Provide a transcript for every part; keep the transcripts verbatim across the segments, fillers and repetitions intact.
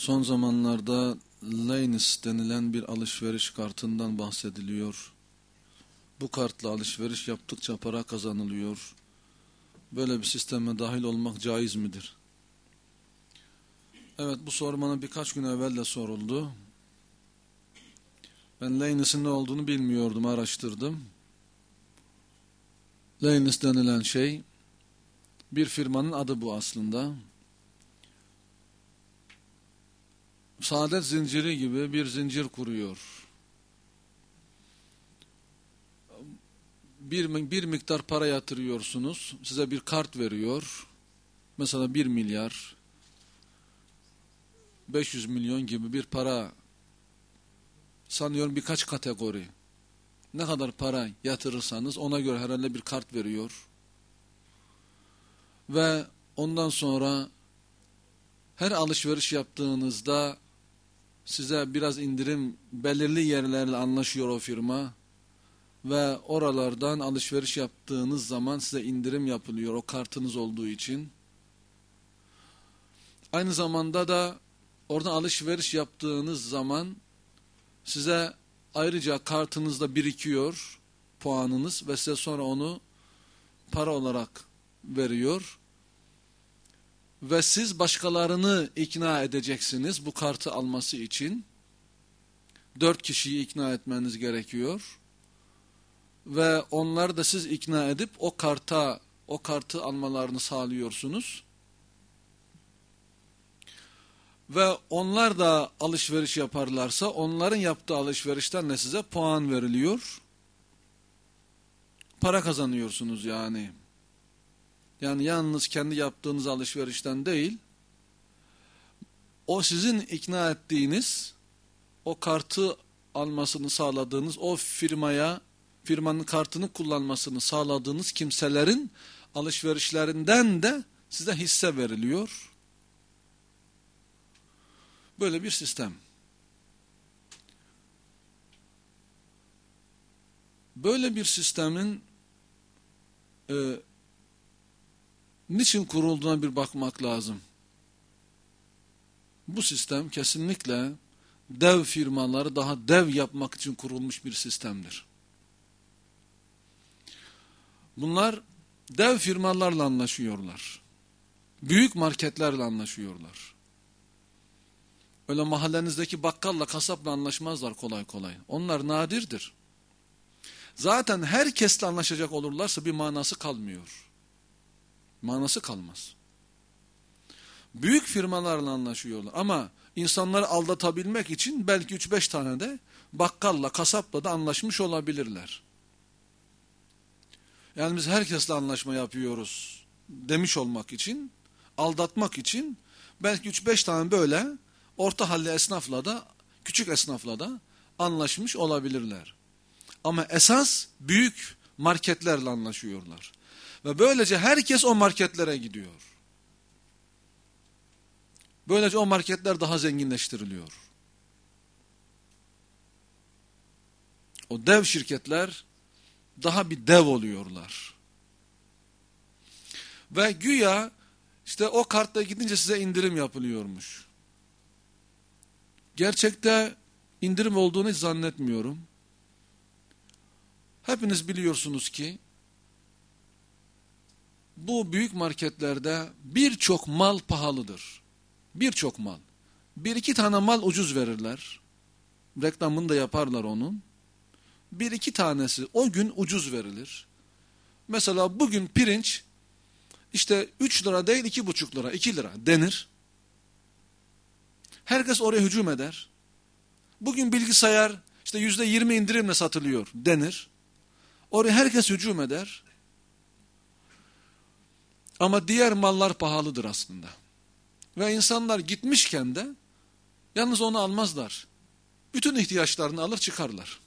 Son zamanlarda Leynis denilen bir alışveriş kartından bahsediliyor. Bu kartla alışveriş yaptıkça para kazanılıyor. Böyle bir sisteme dahil olmak caiz midir? Evet, bu soru bana birkaç gün evvel de soruldu. Ben Leynis'in ne olduğunu bilmiyordum, araştırdım. Leynis denilen şey, bir firmanın adı bu aslında. Saadet zinciri gibi bir zincir kuruyor. Bir, bir miktar para yatırıyorsunuz, size bir kart veriyor. Mesela bir milyar, beş yüz milyon gibi bir para, sanıyorum birkaç kategori. Ne kadar para yatırırsanız ona göre herhalde bir kart veriyor. Ve ondan sonra her alışveriş yaptığınızda size biraz indirim, belirli yerlerle anlaşıyor o firma. Ve oralardan alışveriş yaptığınız zaman size indirim yapılıyor o kartınız olduğu için. Aynı zamanda da oradan alışveriş yaptığınız zaman size ayrıca kartınızda birikiyor puanınız ve size sonra onu para olarak veriyor. Ve siz başkalarını ikna edeceksiniz bu kartı alması için. Dört kişiyi ikna etmeniz gerekiyor. Ve onları da siz ikna edip o karta, o kartı almalarını sağlıyorsunuz. Ve onlar da alışveriş yaparlarsa onların yaptığı alışverişten de size puan veriliyor. Para kazanıyorsunuz yani. Yani yalnız kendi yaptığınız alışverişten değil, o sizin ikna ettiğiniz, o kartı almasını sağladığınız, o firmaya, firmanın kartını kullanmasını sağladığınız kimselerin alışverişlerinden de size hisse veriliyor. Böyle bir sistem. Böyle bir sistemin e, niçin kurulduğuna bir bakmak lazım. Bu sistem kesinlikle dev firmaları daha dev yapmak için kurulmuş bir sistemdir. Bunlar dev firmalarla anlaşıyorlar. Büyük marketlerle anlaşıyorlar. Öyle mahallenizdeki bakkalla, kasapla anlaşmazlar kolay kolay. Onlar nadirdir. Zaten herkesle anlaşacak olurlarsa bir manası kalmıyor. Manası kalmaz. Büyük firmalarla anlaşıyorlar ama insanları aldatabilmek için belki üç beş tane de bakkalla, kasapla da anlaşmış olabilirler. Yani biz herkesle anlaşma yapıyoruz demiş olmak için, aldatmak için belki üç beş tane böyle orta halli esnafla da, küçük esnafla da anlaşmış olabilirler. Ama esas büyük marketlerle anlaşıyorlar. Ve böylece herkes o marketlere gidiyor. Böylece o marketler daha zenginleştiriliyor. O dev şirketler daha bir dev oluyorlar. Ve güya işte o kartla gidince size indirim yapılıyormuş. Gerçekte indirim olduğunu hiç zannetmiyorum. Hepiniz biliyorsunuz ki bu büyük marketlerde birçok mal pahalıdır. Birçok mal. Bir iki tane mal ucuz verirler. Reklamını da yaparlar onun. Bir iki tanesi o gün ucuz verilir. Mesela bugün pirinç işte üç lira değil iki buçuk lira, iki lira denir. Herkes oraya hücum eder. Bugün bilgisayar işte yüzde yirmi indirimle satılıyor denir. Oraya herkes hücum eder. Ama diğer mallar pahalıdır aslında. Ve insanlar gitmişken de yalnız onu almazlar. Bütün ihtiyaçlarını alır çıkarlar.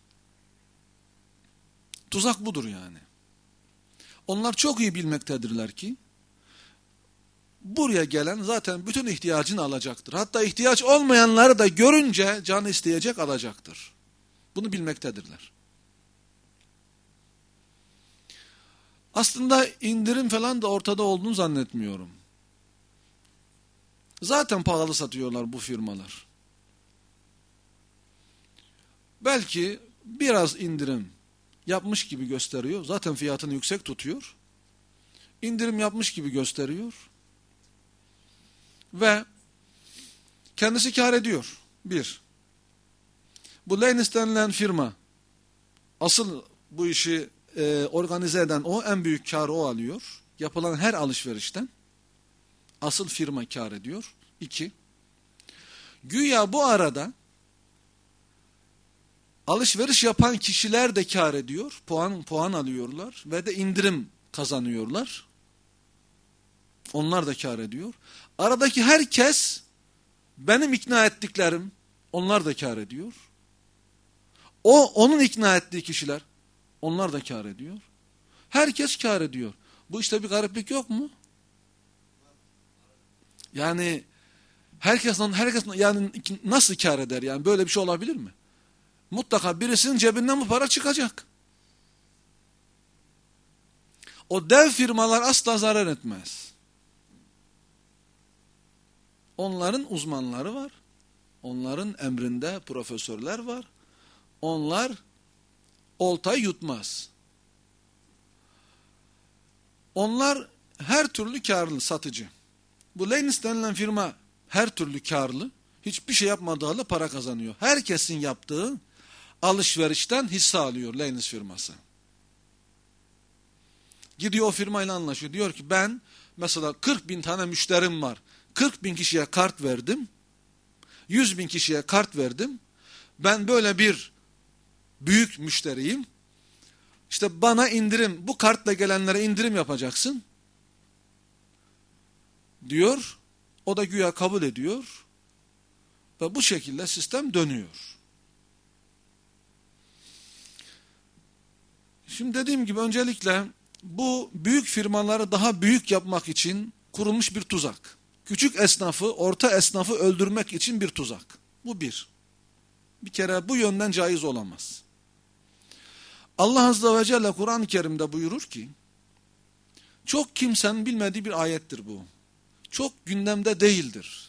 Tuzak budur yani. Onlar çok iyi bilmektedirler ki buraya gelen zaten bütün ihtiyacını alacaktır. Hatta ihtiyaç olmayanları da görünce canı isteyecek alacaktır. Bunu bilmektedirler. Aslında indirim falan da ortada olduğunu zannetmiyorum. Zaten pahalı satıyorlar bu firmalar. Belki biraz indirim yapmış gibi gösteriyor. Zaten fiyatını yüksek tutuyor. İndirim yapmış gibi gösteriyor. Ve kendisi kar ediyor. Bir. Bu Leynis denilen firma, asıl bu işi e, organize eden o, en büyük karı o alıyor. Yapılan her alışverişten asıl firma kar ediyor. İki. Güya bu arada alışveriş yapan kişiler de kar ediyor. Puan puan alıyorlar ve de indirim kazanıyorlar. Onlar da kar ediyor. Aradaki herkes, benim ikna ettiklerim, onlar da kar ediyor. O, onun ikna ettiği kişiler, onlar da kar ediyor. Herkes kar ediyor. Bu işte bir gariplik yok mu? Yani herkes, herkes yani nasıl kar eder? Yani böyle bir şey olabilir mi? Mutlaka birisinin cebinden bu para çıkacak. O dev firmalar asla zarar etmez. Onların uzmanları var. Onların emrinde profesörler var. Onlar oltayı yutmaz. Onlar her türlü karlı satıcı. Bu Leynis denilen firma her türlü karlı. Hiçbir şey yapmadığı halde para kazanıyor. Herkesin yaptığı alışverişten hisse alıyor Leynis firması. Gidiyor o firmayla anlaşıyor. Diyor ki ben mesela kırk bin tane müşterim var. kırk bin kişiye kart verdim. yüz bin kişiye kart verdim. Ben böyle bir büyük müşteriyim. İşte bana indirim, bu kartla gelenlere indirim yapacaksın. Diyor. O da güya kabul ediyor. Ve bu şekilde sistem dönüyor. Şimdi dediğim gibi öncelikle bu büyük firmaları daha büyük yapmak için kurulmuş bir tuzak. Küçük esnafı, orta esnafı öldürmek için bir tuzak. Bu bir. Bir kere bu yönden caiz olamaz. Allah Azze ve Celle Kur'an-ı Kerim'de buyurur ki, çok kimsenin bilmediği bir ayettir bu. Çok gündemde değildir.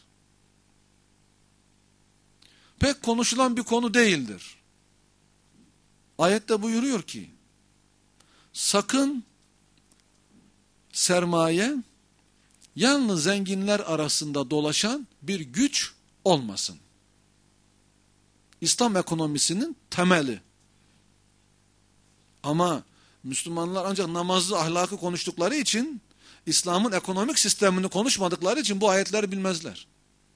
Pek konuşulan bir konu değildir. Ayette buyuruyor ki, sakın sermaye yalnız zenginler arasında dolaşan bir güç olmasın. İslam ekonomisinin temeli. Ama Müslümanlar ancak namazı, ahlakı konuştukları için, İslam'ın ekonomik sistemini konuşmadıkları için bu ayetleri bilmezler.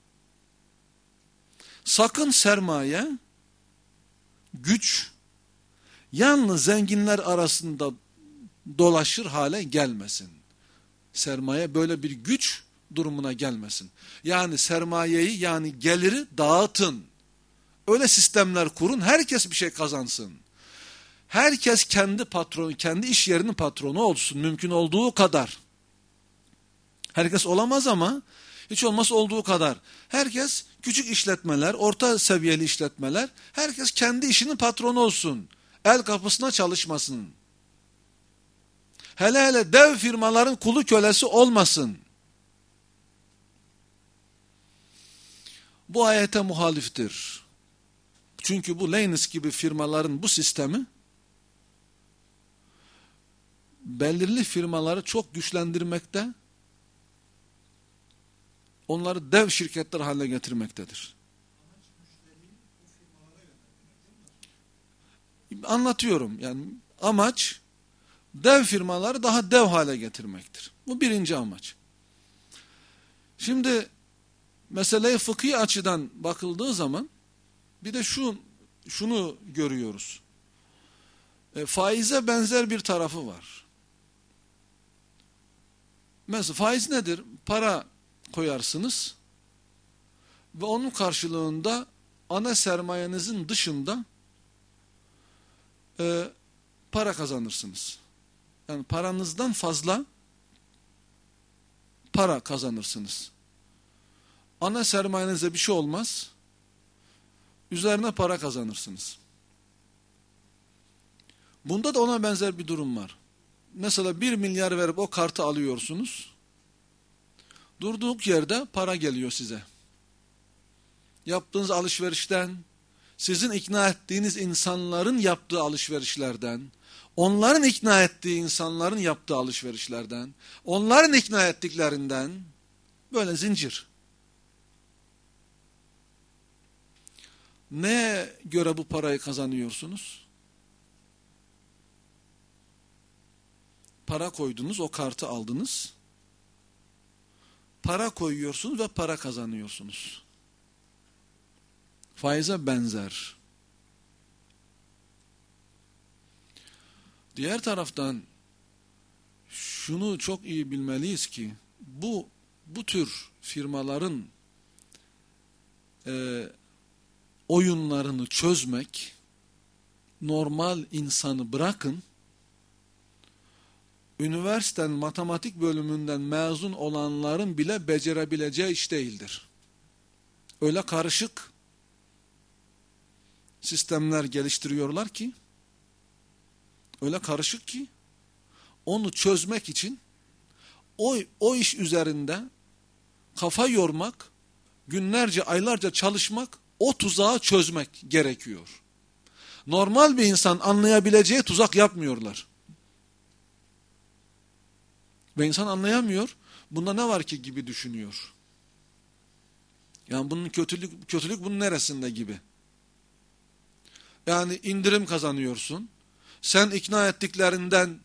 Sakın sermaye, güç, yalnız zenginler arasında dolaşır hale gelmesin. Sermaye böyle bir güç durumuna gelmesin. Yani sermayeyi, yani geliri dağıtın. Öyle sistemler kurun, herkes bir şey kazansın. Herkes kendi patronu, kendi iş yerinin patronu olsun, mümkün olduğu kadar. Herkes olamaz ama hiç olmazsa olduğu kadar. Herkes küçük işletmeler, orta seviyeli işletmeler, herkes kendi işinin patronu olsun. El kapısına çalışmasın. Hele hele dev firmaların kulu kölesi olmasın. Bu ayete muhaliftir. Çünkü bu Leynis gibi firmaların bu sistemi belirli firmaları çok güçlendirmekte, onları dev şirketler haline getirmektedir. Anlatıyorum. Yani amaç dev firmaları daha dev hale getirmektir. Bu birinci amaç. Şimdi meseleye fıkhi açıdan bakıldığı zaman bir de şu şunu görüyoruz. E, faize benzer bir tarafı var. Mesela faiz nedir? Para koyarsınız ve onun karşılığında ana sermayenizin dışında e, para kazanırsınız. Yani paranızdan fazla para kazanırsınız. Ana sermayenize bir şey olmaz. Üzerine para kazanırsınız. Bunda da ona benzer bir durum var. Mesela bir milyar verip o kartı alıyorsunuz. Durduk yerde para geliyor size. Yaptığınız alışverişten, sizin ikna ettiğiniz insanların yaptığı alışverişlerden, onların ikna ettiği insanların yaptığı alışverişlerden, onların ikna ettiklerinden, böyle zincir. Neye göre bu parayı kazanıyorsunuz? Para koydunuz, o kartı aldınız. Para koyuyorsunuz ve para kazanıyorsunuz. Faize benzer. Diğer taraftan şunu çok iyi bilmeliyiz ki bu bu tür firmaların e, oyunlarını çözmek, normal insanı bırakın, üniversitenin matematik bölümünden mezun olanların bile becerebileceği iş değildir. Öyle karışık sistemler geliştiriyorlar ki, öyle karışık ki, onu çözmek için o, o iş üzerinde kafa yormak, günlerce, aylarca çalışmak, o tuzağı çözmek gerekiyor. Normal bir insan anlayabileceği tuzak yapmıyorlar. Ve insan anlayamıyor, bunda ne var ki gibi düşünüyor. Yani bunun kötülük, kötülük bunun neresinde gibi. Yani indirim kazanıyorsun. Sen ikna ettiklerinden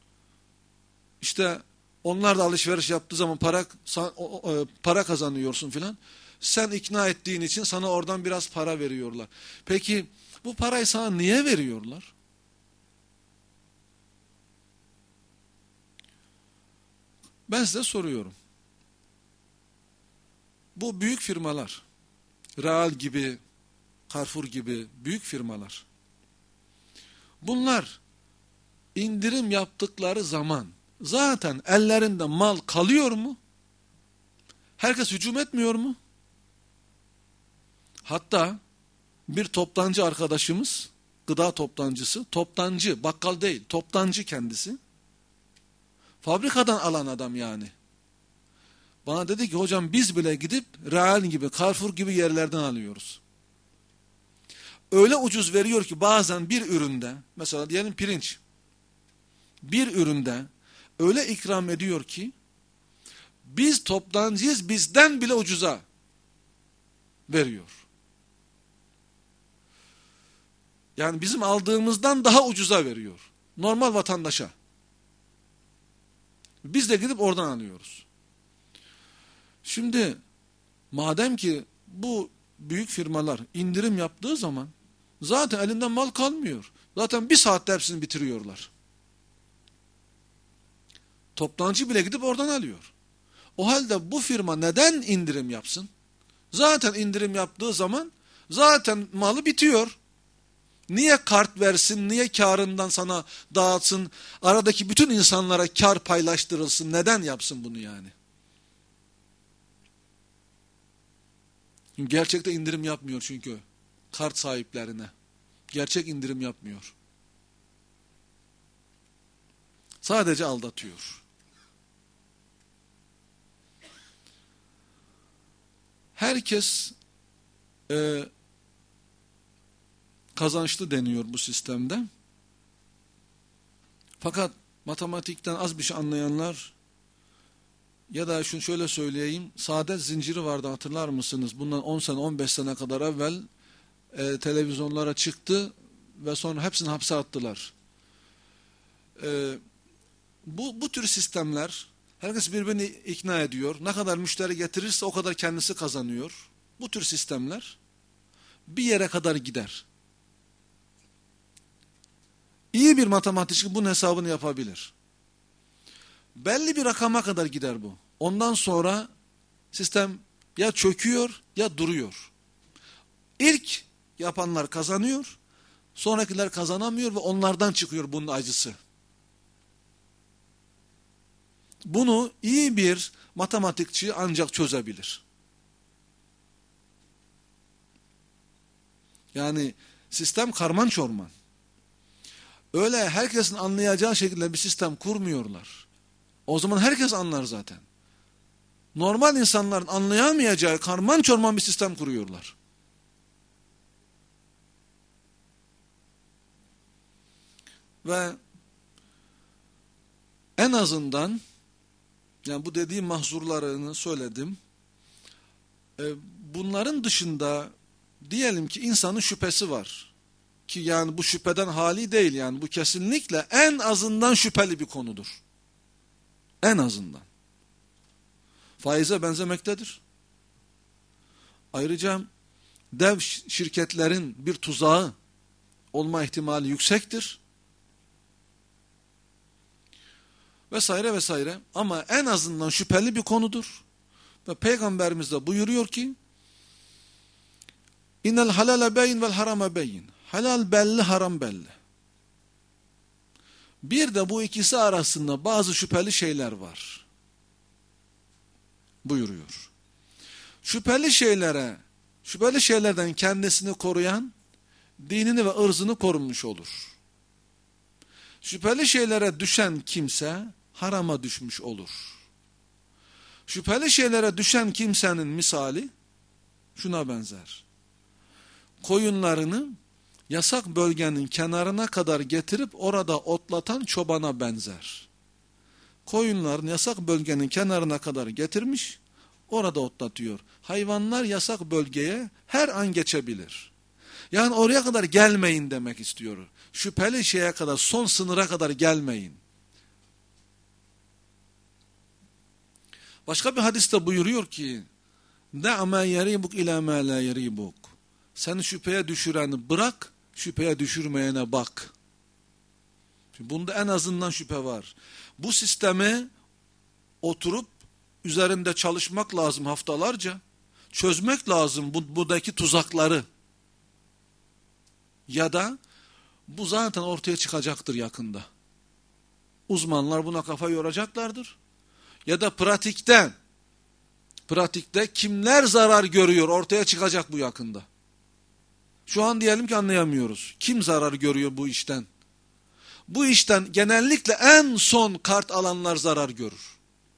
işte onlar da alışveriş yaptığı zaman para para kazanıyorsun filan. Sen ikna ettiğin için sana oradan biraz para veriyorlar. Peki bu parayı sana niye veriyorlar? Ben size soruyorum. Bu büyük firmalar, Real gibi, Carrefour gibi büyük firmalar, bunlar indirim yaptıkları zaman zaten ellerinde mal kalıyor mu? Herkes hücum etmiyor mu? Hatta bir toptancı arkadaşımız, gıda toptancısı, toptancı, bakkal değil, toptancı kendisi. Fabrikadan alan adam yani. Bana dedi ki hocam biz bile gidip Real gibi, Carrefour gibi yerlerden alıyoruz. Öyle ucuz veriyor ki bazen bir üründe, mesela diyelim pirinç, bir üründe öyle ikram ediyor ki, biz toptancıyız, bizden bile ucuza veriyor. Yani bizim aldığımızdan daha ucuza veriyor. Normal vatandaşa. Biz de gidip oradan alıyoruz. Şimdi madem ki bu büyük firmalar indirim yaptığı zaman zaten elinden mal kalmıyor. Zaten bir saatte hepsini bitiriyorlar. Toptancı bile gidip oradan alıyor. O halde bu firma neden indirim yapsın? Zaten indirim yaptığı zaman zaten malı bitiyor. Niye kart versin, niye karından sana dağıtsın, aradaki bütün insanlara kar paylaştırılsın, neden yapsın bunu yani? Gerçekte indirim yapmıyor çünkü kart sahiplerine. Gerçek indirim yapmıyor. Sadece aldatıyor. Herkes e, kazançlı deniyor bu sistemde. Fakat matematikten az bir şey anlayanlar ya da şunu şöyle söyleyeyim, saadet zinciri vardı hatırlar mısınız? Bundan on sene on beş sene kadar evvel e, televizyonlara çıktı ve sonra hepsini hapse attılar. E, bu, bu tür sistemler herkes birbirini ikna ediyor. Ne kadar müşteri getirirse o kadar kendisi kazanıyor. Bu tür sistemler bir yere kadar gider. İyi bir matematikçi bunun hesabını yapabilir. Belli bir rakama kadar gider bu. Ondan sonra sistem ya çöküyor ya duruyor. İlk yapanlar kazanıyor, sonrakiler kazanamıyor ve onlardan çıkıyor bunun acısı. Bunu iyi bir matematikçi ancak çözebilir. Yani sistem karman çorman. Öyle herkesin anlayacağı şekilde bir sistem kurmuyorlar. O zaman herkes anlar zaten. normal insanların anlayamayacağı karman çorman bir sistem kuruyorlar. Ve en azından, yani bu dediğim mahzurlarını söyledim. E, bunların dışında diyelim ki insanın şüphesi var. Ki yani bu şüpheden hali değil, yani bu kesinlikle en azından şüpheli bir konudur. En azından. Faize benzemektedir. Ayrıca dev şirketlerin bir tuzağı olma ihtimali yüksektir. Vesaire vesaire. Ama en azından şüpheli bir konudur. Ve Peygamberimiz de buyuruyor ki İnnel halale beyin vel harame beyin. Halal belli, haram belli. Bir de bu ikisi arasında bazı şüpheli şeyler var. Buyuruyor. Şüpheli şeylere, şüpheli şeylerden kendisini koruyan, dinini ve ırzını korunmuş olur. Şüpheli şeylere düşen kimse, harama düşmüş olur. Şüpheli şeylere düşen kimsenin misali, şuna benzer. Koyunlarını yasak bölgenin kenarına kadar getirip orada otlatan çobana benzer. Koyunlarını yasak bölgenin kenarına kadar getirmiş, orada otlatıyor. Hayvanlar yasak bölgeye her an geçebilir. Yani oraya kadar gelmeyin demek istiyor. Şüpheli şeye kadar, son sınıra kadar gelmeyin. Başka bir hadiste buyuruyor ki دَعْ مَا يَرِيبُكْ اِلَى مَا لَا يَرِيبُكْ Seni şüpheye düşüreni bırak, şüpheye düşürmeyene bak. Şimdi bunda en azından şüphe var. Bu sistemi oturup üzerinde çalışmak lazım haftalarca. Çözmek lazım bu, buradaki tuzakları. Ya da bu zaten ortaya çıkacaktır yakında. Uzmanlar buna kafa yoracaklardır. Ya da pratikte, pratikte kimler zarar görüyor ortaya çıkacak bu yakında. Şu an diyelim ki anlayamıyoruz. Kim zarar görüyor bu işten? Bu işten genellikle en son kart alanlar zarar görür.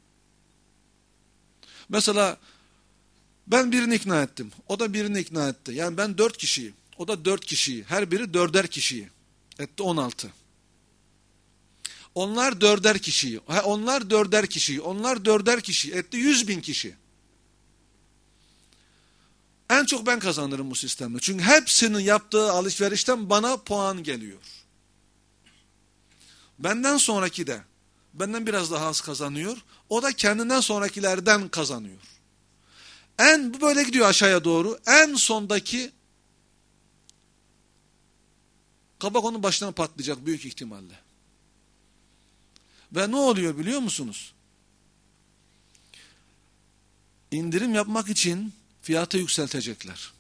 Mesela ben birini ikna ettim. O da birini ikna etti. Yani ben dört kişiyim. O da dört kişiyi. Her biri dörder kişiyi. Etti on altı. Onlar dörder kişiyi. Onlar dörder kişiyi. Onlar dörder kişiyi. Etti yüz bin kişi. En çok ben kazanırım bu sistemde. Çünkü hepsinin yaptığı alışverişten bana puan geliyor. Benden sonraki de benden biraz daha az kazanıyor. O da kendinden sonrakilerden kazanıyor. En bu böyle gidiyor aşağıya doğru. En sondaki kabak onun başına patlayacak büyük ihtimalle. Ve ne oluyor biliyor musunuz? İndirim yapmak için fiyatı yükseltecekler.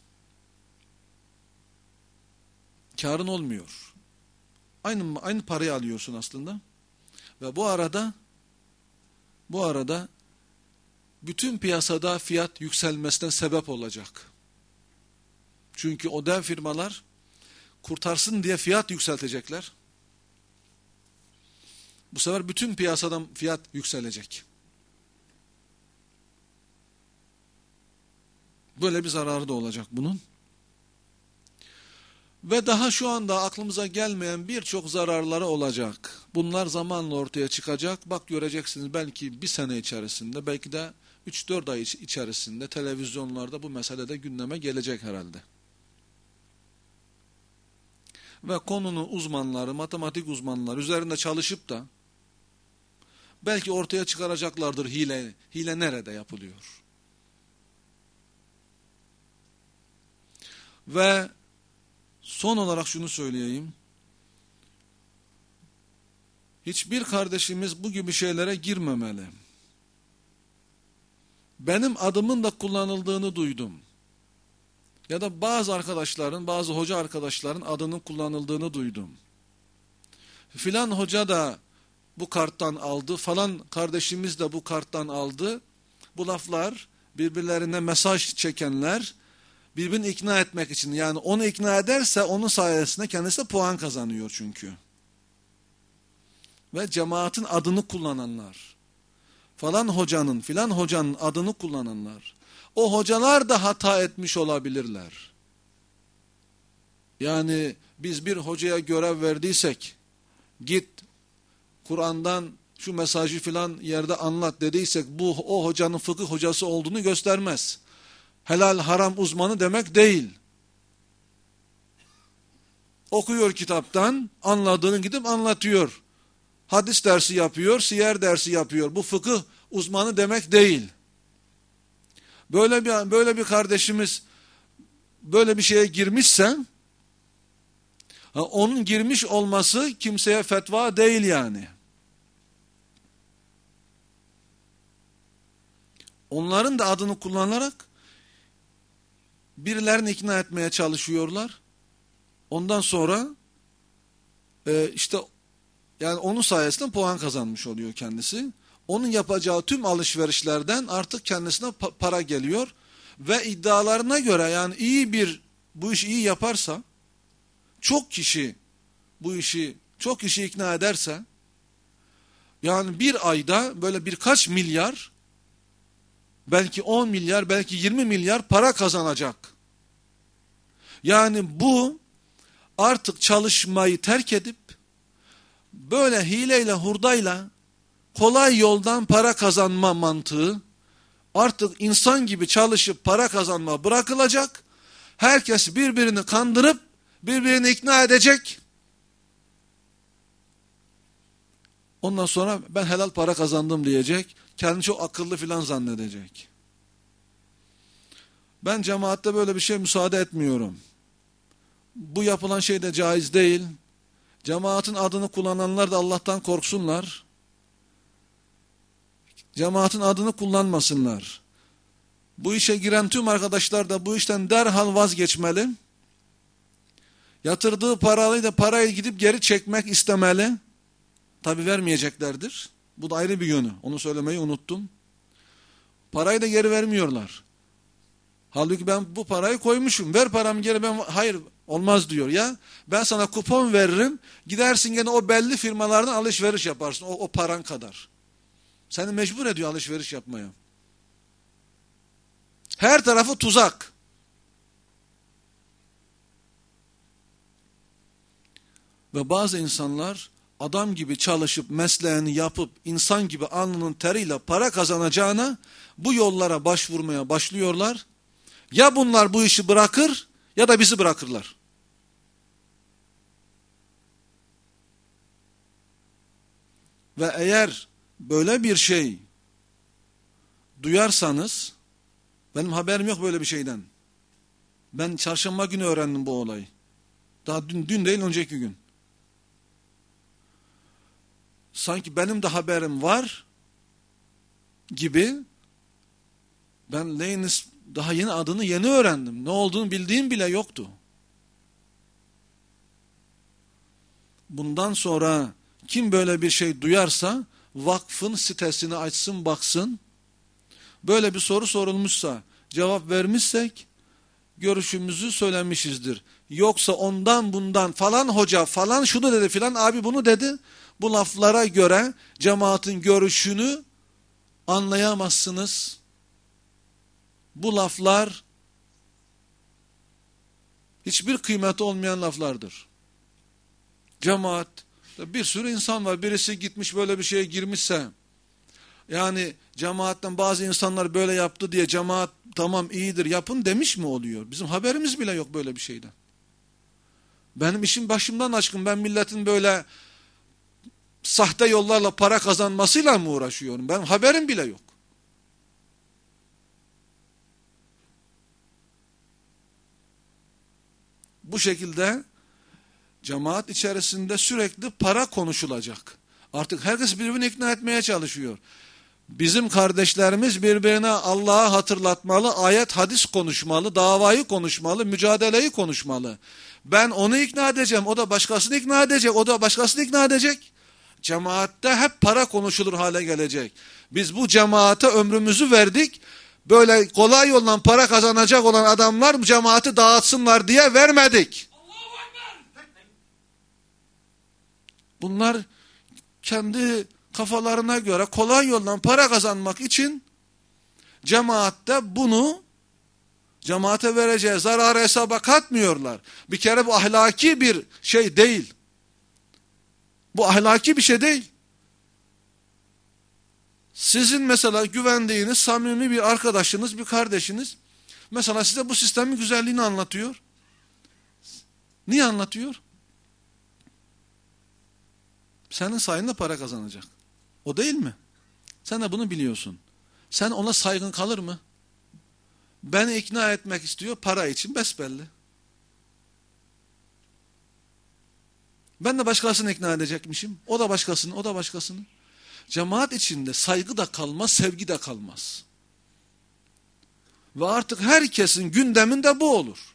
Kârın olmuyor. Aynı aynı parayı alıyorsun aslında. Ve bu arada bu arada bütün piyasada fiyat yükselmesine sebep olacak. Çünkü o dev firmalar kurtarsın diye fiyat yükseltecekler. Bu sefer bütün piyasadan fiyat yükselecek. Böyle bir zararı da olacak bunun. Ve daha şu anda aklımıza gelmeyen birçok zararları olacak. Bunlar zamanla ortaya çıkacak. Bak göreceksiniz belki bir sene içerisinde, belki de üç dört ay içerisinde televizyonlarda bu mesele de gündeme gelecek herhalde. Ve konunun uzmanları, matematik uzmanları üzerinde çalışıp da belki ortaya çıkaracaklardır hile, hile nerede yapılıyor. Ve son olarak şunu söyleyeyim. Hiçbir kardeşimiz bu gibi şeylere girmemeli. Benim adımın da kullanıldığını duydum. Ya da bazı arkadaşların, bazı hoca arkadaşların adının kullanıldığını duydum. Filan hoca da bu karttan aldı, falan kardeşimiz de bu karttan aldı. Bu laflar birbirlerine mesaj çekenler, birbirini ikna etmek için, yani onu ikna ederse onun sayesinde kendisi de puan kazanıyor çünkü. Ve cemaatin adını kullananlar. falan hocanın, filan hocanın adını kullananlar, o hocalar da hata etmiş olabilirler. Yani biz bir hocaya görev verdiysek, git Kur'an'dan şu mesajı filan yerde anlat dediysek, bu o hocanın fıkıh hocası olduğunu göstermez. Helal haram uzmanı demek değil. Okuyor kitaptan, anladığını gidip anlatıyor. Hadis dersi yapıyor, siyer dersi yapıyor. Bu fıkıh uzmanı demek değil. Böyle bir böyle bir kardeşimiz böyle bir şeye girmişse, onun girmiş olması kimseye fetva değil yani. Onların da adını kullanarak birilerini ikna etmeye çalışıyorlar. Ondan sonra e, işte yani onun sayesinde puan kazanmış oluyor kendisi. Onun yapacağı tüm alışverişlerden artık kendisine pa- para geliyor ve iddialarına göre, yani iyi bir bu işi iyi yaparsa, çok kişi bu işi çok kişi ikna ederse, yani bir ayda böyle birkaç milyar, belki on milyar, belki yirmi milyar para kazanacak. Yani bu artık çalışmayı terk edip böyle hileyle hurdayla kolay yoldan para kazanma mantığı, artık insan gibi çalışıp para kazanma bırakılacak. Herkes birbirini kandırıp birbirini ikna edecek. Ondan sonra ben helal para kazandım diyecek. Kendini çok akıllı filan zannedecek. Ben cemaatte böyle bir şey müsaade etmiyorum. Bu yapılan şey de caiz değil. Cemaatin adını kullananlar da Allah'tan korksunlar. Cemaatin adını kullanmasınlar. Bu işe giren tüm arkadaşlar da bu işten derhal vazgeçmeli. Yatırdığı parayı da parayı gidip geri çekmek istemeli. Tabi vermeyeceklerdir. Bu da ayrı bir yönü. Onu söylemeyi unuttum. Parayı da geri vermiyorlar. Halbuki ben bu parayı koymuşum. Ver paramı geri. Ben hayır olmaz diyor ya. Ben sana kupon veririm. Gidersin gene o belli firmalardan alışveriş yaparsın. O, o paran kadar. Seni mecbur ediyor alışveriş yapmaya. Her tarafı tuzak. Ve bazı insanlar adam gibi çalışıp mesleğini yapıp insan gibi alnının teriyle para kazanacağına bu yollara başvurmaya başlıyorlar. Ya bunlar bu işi bırakır ya da bizi bırakırlar. Ve eğer böyle bir şey duyarsanız, benim haberim yok böyle bir şeyden. Ben çarşamba günü öğrendim bu olayı. Daha dün, dün değil önceki gün. Sanki benim de haberim var gibi, ben Leynis daha yeni adını yeni öğrendim. Ne olduğunu bildiğim bile yoktu. Bundan sonra kim böyle bir şey duyarsa vakfın sitesini açsın baksın. Böyle bir soru sorulmuşsa cevap vermişsek görüşümüzü söylemişizdir. Yoksa ondan bundan falan hoca falan şunu dedi filan abi bunu dedi. Bu laflara göre cemaatin görüşünü anlayamazsınız. Bu laflar hiçbir kıymeti olmayan laflardır. Cemaat, bir sürü insan var. Birisi gitmiş böyle bir şeye girmişse, yani cemaatten bazı insanlar böyle yaptı diye cemaat tamam iyidir yapın demiş mi oluyor? Bizim haberimiz bile yok böyle bir şeyden. Benim işim başımdan aşkın. Ben milletin böyle sahte yollarla para kazanmasıyla mı uğraşıyorum? Benim haberim bile yok. Bu şekilde cemaat içerisinde sürekli para konuşulacak. Artık herkes birbirini ikna etmeye çalışıyor. Bizim kardeşlerimiz birbirine Allah'ı hatırlatmalı, ayet hadis konuşmalı, davayı konuşmalı, mücadeleyi konuşmalı. Ben onu ikna edeceğim, o da başkasını ikna edecek, o da başkasını ikna edecek. Cemaatte hep para konuşulur hale gelecek. Biz bu cemaate ömrümüzü verdik. Böyle kolay yoldan para kazanacak olan adamlar bu cemaati dağıtsınlar diye vermedik. Bunlar kendi kafalarına göre kolay yoldan para kazanmak için cemaatte bunu cemaate vereceği zararı hesaba katmıyorlar. Bir kere bu ahlaki bir şey değil. Bu ahlaki bir şey değil. Sizin mesela güvendiğiniz samimi bir arkadaşınız, bir kardeşiniz mesela size bu sistemin güzelliğini anlatıyor. Niye anlatıyor? Senin sayende para kazanacak. O değil mi? Sen de bunu biliyorsun. Sen ona saygın kalır mı? Beni ikna etmek istiyor para için, besbelli. Ben de başkasını ikna edecekmişim. O da başkasını, o da başkasını. Cemaat içinde saygı da kalmaz, sevgi de kalmaz. Ve artık herkesin gündeminde bu olur.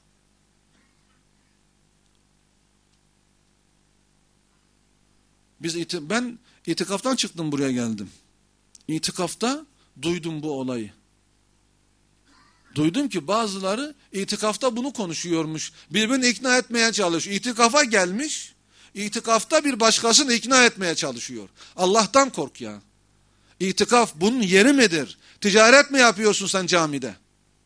Biz iti ben itikaftan çıktım, buraya geldim. İtikafta duydum bu olayı. Duydum ki bazıları itikafta bunu konuşuyormuş. Birbirini ikna etmeye çalışıyor. İtikafa gelmiş, itikafta bir başkasını ikna etmeye çalışıyor. Allah'tan kork ya. İtikaf bunun yeri midir? Ticaret mi yapıyorsun sen camide?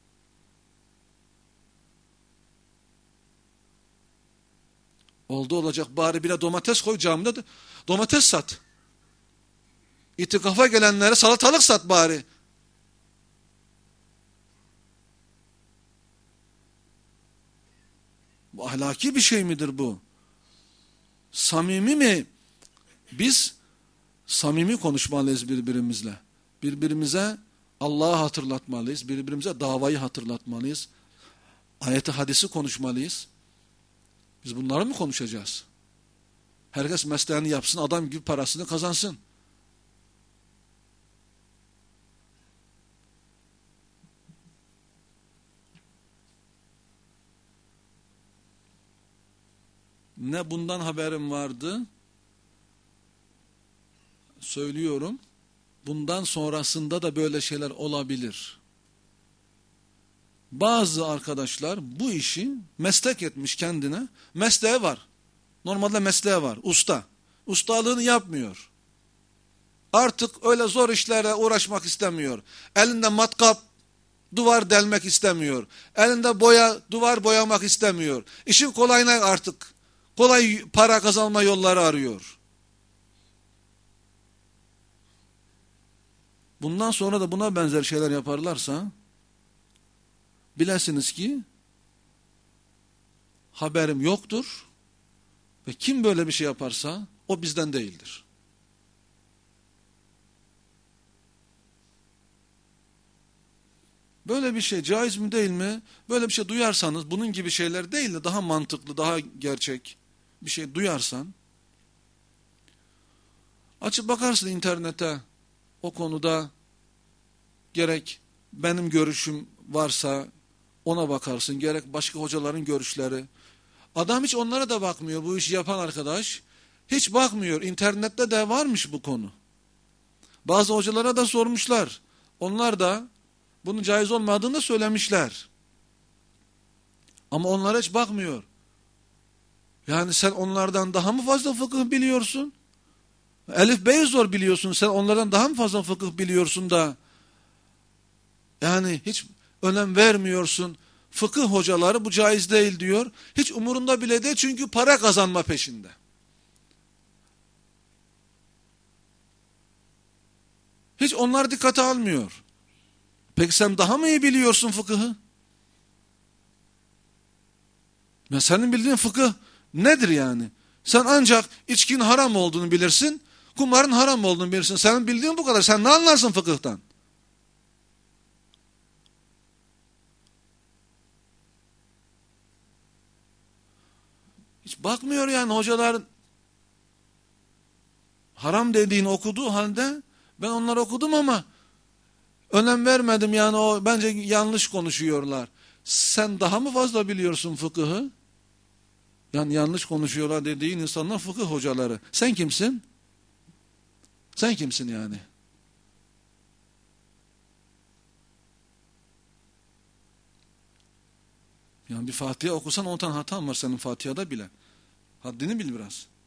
Oldu olacak bari bile domates koy camide de domates sat. İtikafa gelenlere salatalık sat bari. Bu ahlaki bir şey midir bu? Samimi mi? Biz samimi konuşmalıyız birbirimizle. Birbirimize Allah'ı hatırlatmalıyız. Birbirimize davayı hatırlatmalıyız. Ayeti hadisi konuşmalıyız. Biz bunları mı konuşacağız? Herkes mesleğini yapsın, adam gibi parasını kazansın. Ne bundan haberim vardı, söylüyorum, bundan sonrasında da böyle şeyler olabilir. Bazı arkadaşlar bu işi meslek etmiş kendine, mesleği var. Normalde mesleği var, usta. Ustalığını yapmıyor. Artık öyle zor işlerle uğraşmak istemiyor. Elinde matkap, duvar delmek istemiyor. Elinde boya, duvar boyamak istemiyor. İşin kolayına artık kolay para kazanma yolları arıyor. Bundan sonra da buna benzer şeyler yaparlarsa bilesiniz ki haberim yoktur ve kim böyle bir şey yaparsa o bizden değildir. Böyle bir şey caiz mi değil mi? Böyle bir şey duyarsanız, bunun gibi şeyler değil de daha mantıklı, daha gerçek bir şey duyarsan, açıp bakarsın internete, o konuda gerek benim görüşüm varsa ona bakarsın, gerek başka hocaların görüşleri. Adam hiç onlara da bakmıyor, bu işi yapan arkadaş. Hiç bakmıyor, internette de varmış bu konu. Bazı hocalara da sormuşlar. Onlar da bunun caiz olmadığını da söylemişler. Ama onlara hiç bakmıyor. Yani sen onlardan daha mı fazla fıkıh biliyorsun? Elif Bey'i zor biliyorsun. Sen onlardan daha mı fazla fıkıh biliyorsun da yani hiç önem vermiyorsun. Fıkıh hocaları bu caiz değil diyor. Hiç umurunda bile değil çünkü para kazanma peşinde. Hiç onlar dikkate almıyor. Peki sen daha mı iyi biliyorsun fıkıhı? Ya senin bildiğin fıkıh nedir yani? Sen ancak içkinin haram olduğunu bilirsin, kumarın haram olduğunu bilirsin. Senin bildiğin bu kadar. Sen ne anlarsın fıkıhtan? Hiç bakmıyor yani hocalar haram dediğini okuduğu halde ben onları okudum ama önem vermedim yani o bence yanlış konuşuyorlar. Sen daha mı fazla biliyorsun fıkıhı? Yani yanlış konuşuyorlar dediğin insanlar fıkıh hocaları. Sen kimsin? Sen kimsin yani? Yani bir Fatiha okusan on tane hatan var senin Fatiha'da bile. Haddini bil biraz.